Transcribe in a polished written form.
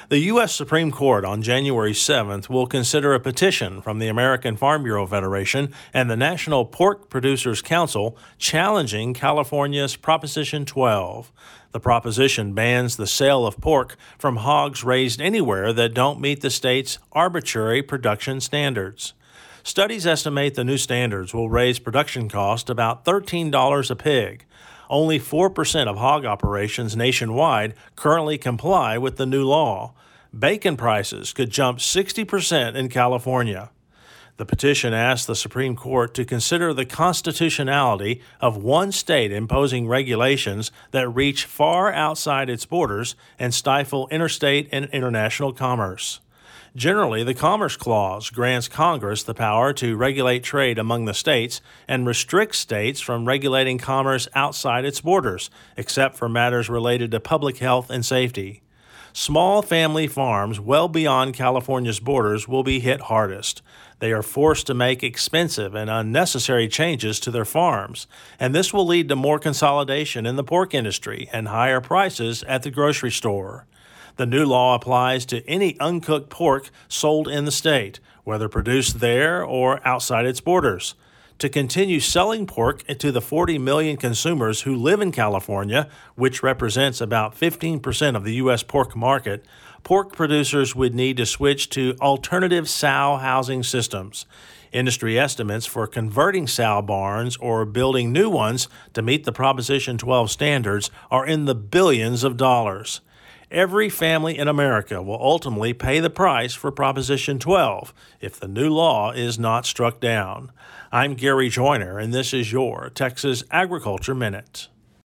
The U.S. Supreme Court on January 7th will consider a petition from the American Farm Bureau Federation and the National Pork Producers Council challenging California's Proposition 12. The proposition bans the sale of pork from hogs raised anywhere that don't meet the state's arbitrary production standards. Studies estimate the new standards will raise production cost about $13 a pig. Only 4% of hog operations nationwide currently comply with the new law. Bacon prices could jump 60% in California. The petition asks the Supreme Court to consider the constitutionality of one state imposing regulations that reach far outside its borders and stifle interstate and international commerce. Generally, the Commerce Clause grants Congress the power to regulate trade among the states and restricts states from regulating commerce outside its borders, except for matters related to public health and safety. Small family farms well beyond California's borders will be hit hardest. They are forced to make expensive and unnecessary changes to their farms, and this will lead to more consolidation in the pork industry and higher prices at the grocery store. The new law applies to any uncooked pork sold in the state, whether produced there or outside its borders. To continue selling pork to the 40 million consumers who live in California, which represents about 15% of the U.S. pork market, pork producers would need to switch to alternative sow housing systems. Industry estimates for converting sow barns or building new ones to meet the Proposition 12 standards are in the billions of dollars. Every family in America will ultimately pay the price for Proposition 12 if the new law is not struck down. I'm Gary Joyner, and this is your Texas Agriculture Minute.